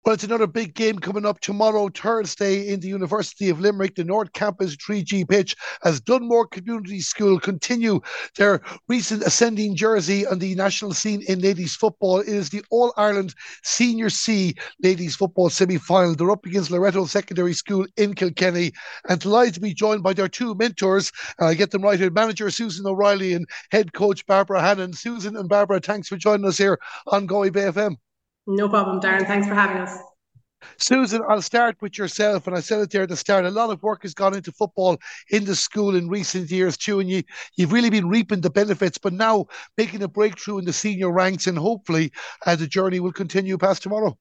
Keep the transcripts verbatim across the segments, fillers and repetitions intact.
Well, it's another big game coming up tomorrow, Thursday, in the University of Limerick. The North Campus three G pitch as Dunmore Community School continue their recent ascending jersey on the national scene in ladies football. It is the All-Ireland Senior C ladies football semi-final. They're up against Loretto Secondary School in Kilkenny, and delighted to be joined by their two mentors. I uh, get them right here, manager Susan O'Reilly and head coach Barbara Hannon. Susan and Barbara, thanks for joining us here on Galway Bay F M. No problem, Darren. Thanks for having us. Susan, I'll start with yourself, and I said it there at the start. A lot of work has gone into football in the school in recent years too, and you, you've really been reaping the benefits, but now making a breakthrough in the senior ranks, and hopefully uh, the journey will continue past tomorrow.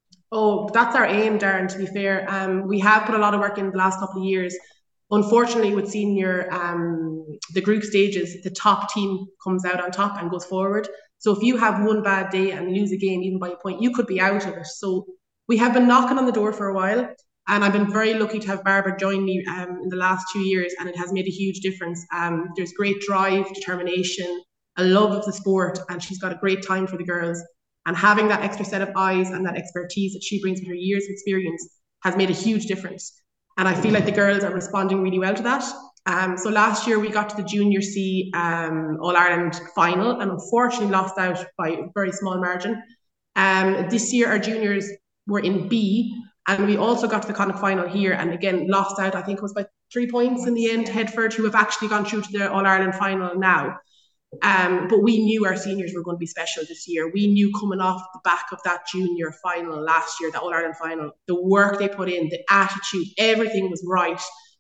Oh, that's our aim, Darren, to be fair. Um, we have put a lot of work in the last couple of years. Unfortunately, with senior, um, the group stages, the top team comes out on top and goes forward. So if you have one bad day and lose a game, even by a point, you could be out of it. So we have been knocking on the door for a while, and I've been very lucky to have Barbara join me um, in the last two years, and it has made a huge difference. Um, there's great drive, determination, a love of the sport, and she's got a great time for the girls. And having that extra set of eyes and that expertise that she brings with her years of experience has made a huge difference. And I feel like the girls are responding really well to that. Um, so last year we got to the Junior C um, All-Ireland final and unfortunately lost out by a very small margin. Um, this year our juniors were in B, and we also got to the Connacht final here and again lost out, I think it was by three points in the end, Headford, who have actually gone through to the All-Ireland final now. Um, but we knew our seniors were going to be special this year. We knew coming off the back of that junior final last year, the All-Ireland final, the work they put in, the attitude, everything was right.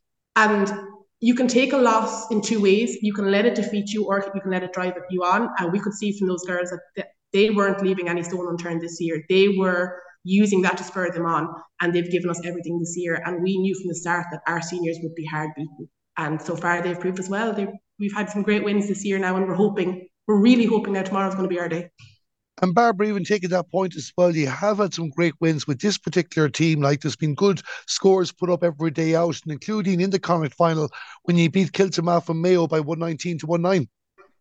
And you can take a loss in two ways. You can let it defeat you, or you can let it drive you on. And we could see from those girls that they weren't leaving any stone unturned this year. They were using that to spur them on, and they've given us everything this year. And we knew from the start that our seniors would be hard beaten. And so far they've proved as well. They've, we've had some great wins this year now, and we're hoping, we're really hoping that tomorrow's going to be our day. And Barbara, even taking that point as well, you have had some great wins with this particular team. Like, there's been good scores put up every day out, and including in the Connacht final when you beat Kiltimagh from Mayo by one nineteen to one nine.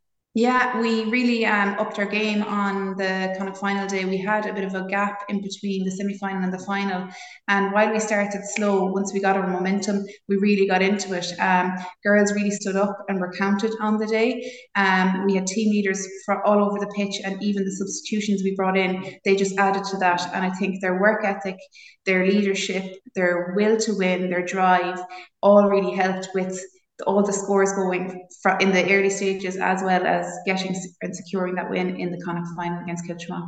Yeah, we really um, upped our game on the kind of final day. We had a bit of a gap in between the semi-final and the final. And while we started slow, once we got our momentum, we really got into it. Um, girls really stood up and were counted on the day. Um, we had team leaders for all over the pitch, and even the substitutions we brought in, they just added to that. And I think their work ethic, their leadership, their will to win, their drive, all really helped with all the scores going in the early stages, as well as getting and securing that win in the Connacht final against Kiltimagh.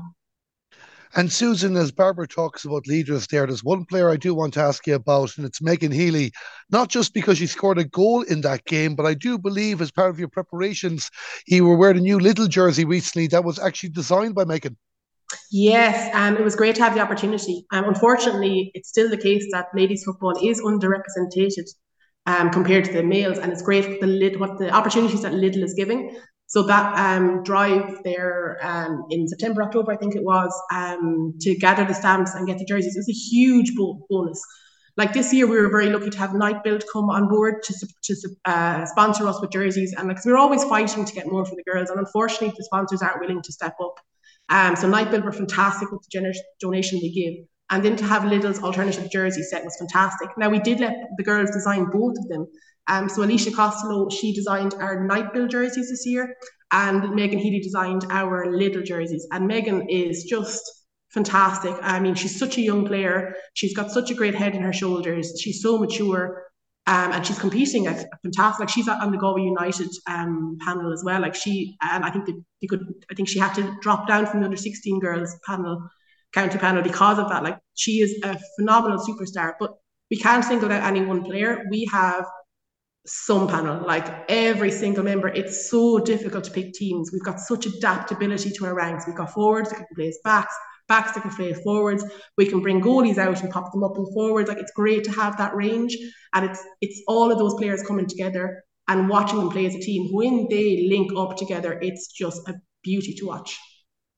And Susan, as Barbara talks about leaders there, there's one player I do want to ask you about, and it's Megan Healy. Not just because she scored a goal in that game, but I do believe as part of your preparations, you were wearing a new Lidl jersey recently that was actually designed by Megan. Yes, um, it was great to have the opportunity. Um, unfortunately, it's still the case that ladies football is underrepresented Um, compared to the males, and it's great for the lid what the opportunities that Lidl is giving. So that um, drive there um, in September, October, I think it was, um, to gather the stamps and get the jerseys, it was a huge bo bonus. Like this year, we were very lucky to have Nightbuild come on board to, to uh, sponsor us with jerseys, and like, we we're always fighting to get more for the girls, and unfortunately, the sponsors aren't willing to step up. Um, so Nightbuild were fantastic with the donation they give. And then to have Lidl's alternative jersey set was fantastic. Now, we did let the girls design both of them. Um, so Alicia Costello, she designed our Nightbuild jerseys this year, and Megan Healy designed our Lidl jerseys. And Megan is just fantastic. I mean, she's such a young player. She's got such a great head on her shoulders. She's so mature. Um, and she's competing at fantastic. Like, she's on the Galway United um, panel as well. Like she, and I think that you could, I think she had to drop down from the under sixteen girls panel, county panel, because of that. Like, she is a phenomenal superstar, but we can't single out any one player. We have some panel, like every single member. It's so difficult to pick teams. We've got such adaptability to our ranks. We've got forwards that can play as backs, backs that can play as forwards. We can bring goalies out and pop them up and forwards. Like, it's great to have that range, and it's it's all of those players coming together and watching them play as a team. When they link up together, it's just a beauty to watch.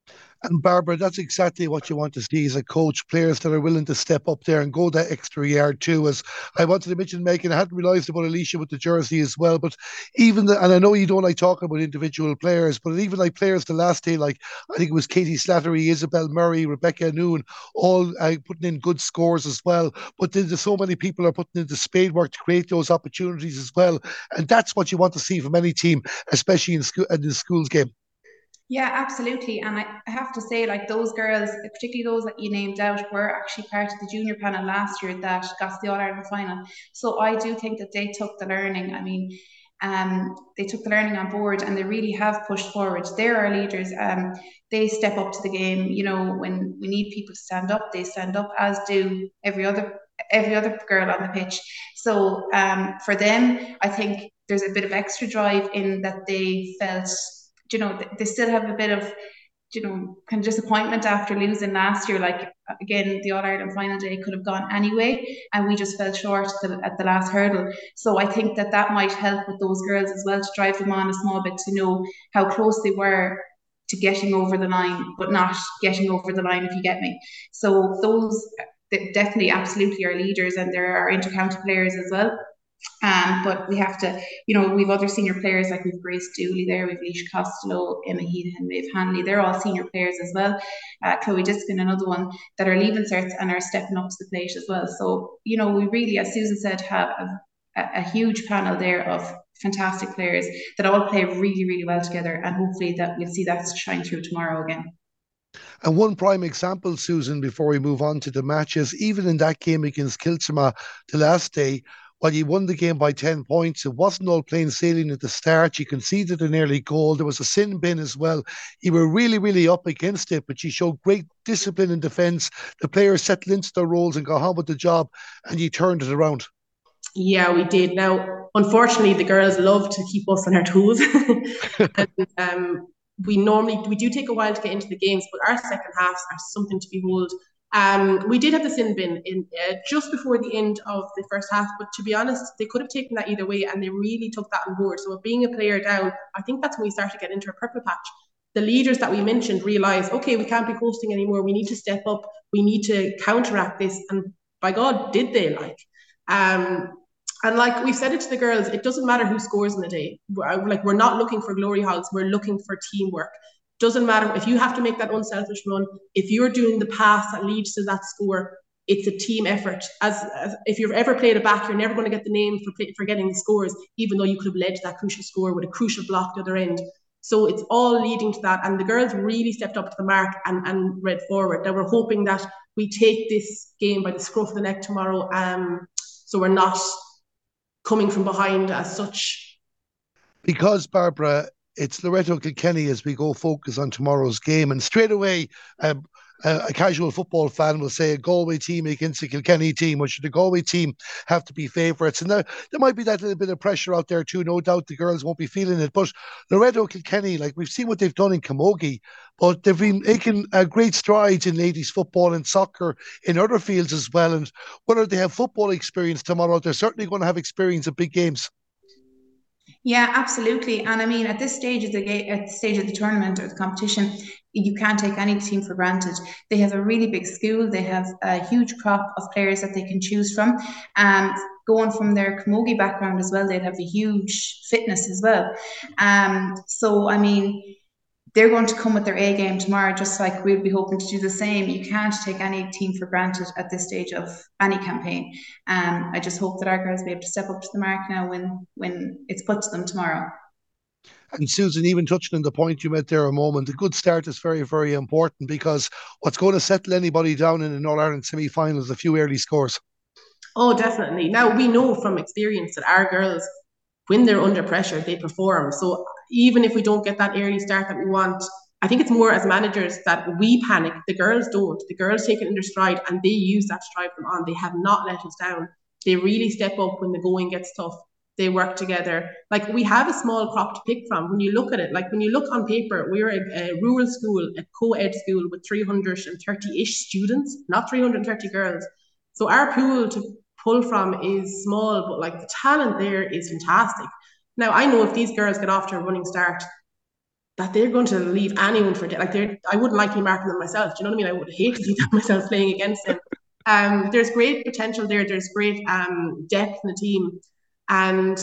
And Barbara, that's exactly what you want to see as a coach, players that are willing to step up there and go that extra yard too. As I wanted to mention, Megan, I hadn't realised about Alicia with the jersey as well. But even the, and I know you don't like talking about individual players, but even like players the last day, like I think it was Katie Slattery, Isabel Murray, Rebecca Noon, all uh, putting in good scores as well. But then there's so many people are putting in the spade work to create those opportunities as well. And that's what you want to see from any team, especially in school in the schools game. Yeah, absolutely. And I, I have to say, like those girls, particularly those that you named out, were actually part of the junior panel last year that got to the All Ireland final. So I do think that they took the learning. I mean, um, they took the learning on board and they really have pushed forward. They're our leaders. Um, they step up to the game. You know, when we need people to stand up, they stand up, as do every other every other girl on the pitch. So um, for them, I think there's a bit of extra drive in that they felt, you know, they still have a bit of, you know, kind of disappointment after losing last year. Like, again, the All Ireland final day could have gone anyway, and we just fell short at the, at the last hurdle. So I think that that might help with those girls as well, to drive them on a small bit, to know how close they were to getting over the line, but not getting over the line, if you get me. So those definitely absolutely are leaders, and there are inter-county players as well. Um, but we have to, you know, we've other senior players, like we've Grace Dooley there, we've Leisha Costello, Emma Heaton, Maeve Hanley. They're all senior players as well. Uh, Chloe Diskin, another one, that are leaving certs and are stepping up to the plate as well. So, you know, we really, as Susan said, have a, a, a huge panel there of fantastic players that all play really, really well together. And hopefully that we'll see that shine through tomorrow again. And one prime example, Susan, before we move on to the matches, even in that game against Kilsima the last day, while you won the game by ten points, it wasn't all plain sailing at the start. You conceded an early goal. There was a sin bin as well. You were really, really up against it, but you showed great discipline in defence. The players settled into their roles and got on with the job, and you turned it around. Yeah, we did. Now, unfortunately, the girls love to keep us on our toes. and, um, we normally, we do take a while to get into the games, but our second halves are something to behold. Um, we did have the sin bin in uh, just before the end of the first half, but to be honest, they could have taken that either way, and they really took that on board. So being a player down, I think that's when we started to get into a purple patch. The leaders that we mentioned realised, okay, we can't be coasting anymore. We need to step up. We need to counteract this. And by God, did they, like. Um, and like we've said it to the girls, it doesn't matter who scores in the day. We're, like, we're not looking for glory hogs. We're looking for teamwork. Doesn't matter if you have to make that unselfish run. If you're doing the pass that leads to that score, it's a team effort. As, as if you've ever played a back, you're never going to get the name for for getting the scores, even though you could have led to that crucial score with a crucial block at the other end. So it's all leading to that. And the girls really stepped up to the mark and, and read forward. Now we're hoping that we take this game by the scruff of the neck tomorrow. Um, so we're not coming from behind as such. Because, Barbara, it's Loreto Kilkenny as we go focus on tomorrow's game. And straight away, um, a, a casual football fan will say a Galway team against a Kilkenny team, which the Galway team have to be favourites. And there, there might be that little bit of pressure out there too. No doubt the girls won't be feeling it. But Loreto Kilkenny, like we've seen what they've done in Camogie, but they've been making uh, great strides in ladies football and soccer in other fields as well. And whether they have football experience tomorrow, they're certainly going to have experience of big games. Yeah, absolutely. And I mean, at this stage of the game, at the stage of the tournament or the competition, you can't take any team for granted. They have a really big school. They have a huge crop of players that they can choose from. And going from their Camogie background as well, they'd have a huge fitness as well. Um, so, I mean, they're going to come with their A game tomorrow, just like we'll be hoping to do the same. You can't take any team for granted at this stage of any campaign. Um, I just hope that our girls will be able to step up to the mark now when when it's put to them tomorrow. And Susan, even touching on the point you made there a moment, a good start is very, very important, because what's going to settle anybody down in an All-Ireland semi-final is a few early scores. Oh, definitely. Now, we know from experience that our girls, when they're under pressure, they perform. So even if we don't get that early start that we want, I think it's more as managers that we panic. The girls don't. The girls take it in their stride, and they use that to drive them on. They have not let us down. They really step up when the going gets tough. They work together. Like, we have a small crop to pick from when you look at it. Like, when you look on paper, we're a, a rural school, a co-ed school with three hundred thirty-ish students, not three hundred thirty girls. So our pool to pull from is small, but like the talent there is fantastic. Now, I know if these girls get off to a running start, that they're going to leave anyone for dead. Like they're, I wouldn't like to be marking them myself. Do you know what I mean? I would hate to see that myself playing against them. Um, there's great potential there. There's great um, depth in the team, and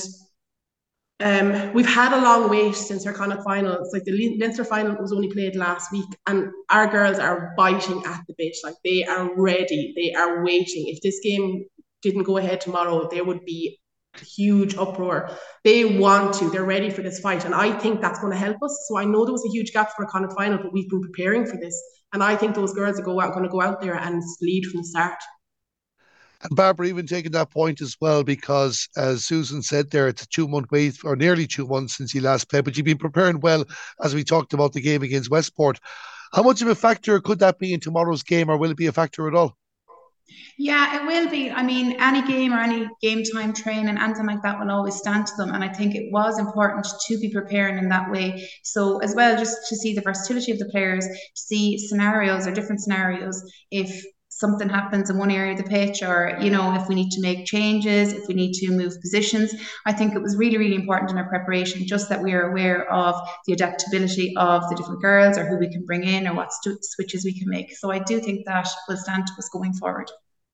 um, we've had a long wait since our Connacht final. It's like the Leinster final was only played last week, and our girls are biting at the bit. Like they are ready. They are waiting. If this game didn't go ahead tomorrow, there would be huge uproar. They want to, they're ready for this fight, and I think that's going to help us. So I know there was a huge gap for a Connacht final, but we've been preparing for this, and I think those girls are go out, going to go out there and lead from the start. And Barbara, even taking that point as well, because as Susan said there, it's a two-month wait, or nearly two months since you last played, but you've been preparing well, as we talked about the game against Westport. How much of a factor could that be in tomorrow's game, or will it be a factor at all? Yeah, it will be. I mean, any game or any game time training, anything like that will always stand to them. And I think it was important to be preparing in that way. So as well, just to see the versatility of the players, to see scenarios or different scenarios, if something happens in one area of the pitch, or, you know, if we need to make changes, if we need to move positions. I think it was really, really important in our preparation, just that we are aware of the adaptability of the different girls, or who we can bring in, or what switches we can make. So I do think that will stand to us going forward.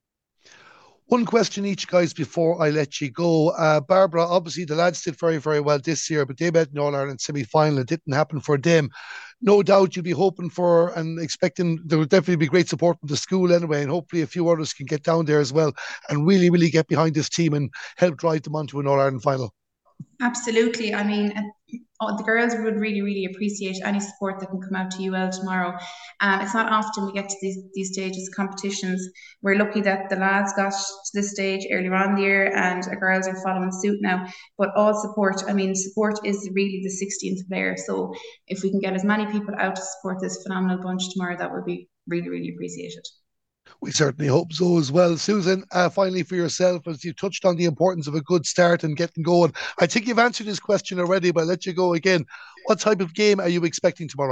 One question each, guys, before I let you go. Uh, Barbara, obviously the lads did very, very well this year, but they met in All-Ireland semi-final. It didn't happen for them. No doubt you'll be hoping for and expecting there will definitely be great support from the school anyway, and hopefully a few others can get down there as well and really, really get behind this team and help drive them onto an All-Ireland final. Absolutely. I mean, oh, the girls would really, really appreciate any support that can come out to U L tomorrow. Um, it's not often we get to these, these stages of competitions. We're lucky that the lads got to this stage earlier on in the year, and our girls are following suit now. But all support, I mean, support is really the sixteenth player. So if we can get as many people out to support this phenomenal bunch tomorrow, that would be really, really appreciated. We certainly hope so as well. Susan, uh, finally for yourself, as you touched on the importance of a good start and getting going, I think you've answered this question already, but I'll let you go again. What type of game are you expecting tomorrow?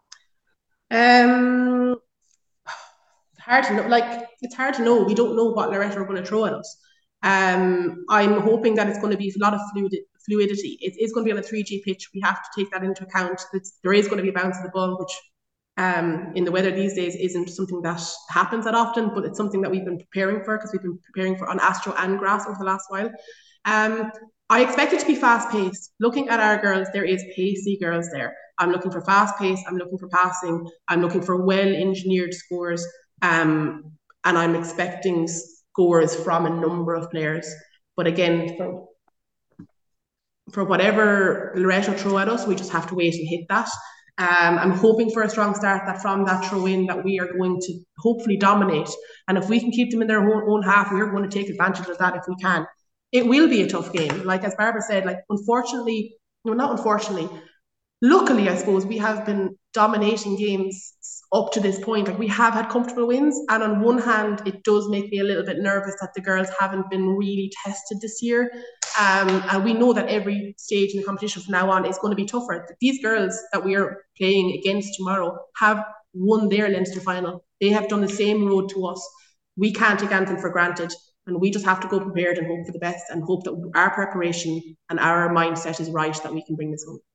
Um, it's hard to know. Like, it's hard to know. We don't know what Loretta are going to throw at us. Um, I'm hoping that it's going to be a lot of fluid, fluidity. It is going to be on a three G pitch. We have to take that into account. It's, there is going to be a bounce of the ball, which um, in the weather these days isn't something that happens that often, but it's something that we've been preparing for, because we've been preparing for on Astro and grass over the last while. Um, I expect it to be fast paced. Looking at our girls, there is pacey girls there. I'm looking for fast pace. I'm looking for passing. I'm looking for well engineered scores. Um, and I'm expecting scores from a number of players. But again, for, for whatever Loretta throw at us, we just have to wait and hit that. Um, I'm hoping for a strong start, that from that throw in that we are going to hopefully dominate. And if we can keep them in their own, own half, we're going to take advantage of that if we can. It will be a tough game. Like as Barbara said, like unfortunately, no, not unfortunately, luckily, I suppose, we have been dominating games up to this point. Like we have had comfortable wins. And on one hand, it does make me a little bit nervous that the girls haven't been really tested this year. Um, and we know that every stage in the competition from now on is going to be tougher. These girls that we are playing against tomorrow have won their Leinster final. They have done the same road to us. We can't take anything for granted. And we just have to go prepared and hope for the best, and hope that our preparation and our mindset is right, that we can bring this home.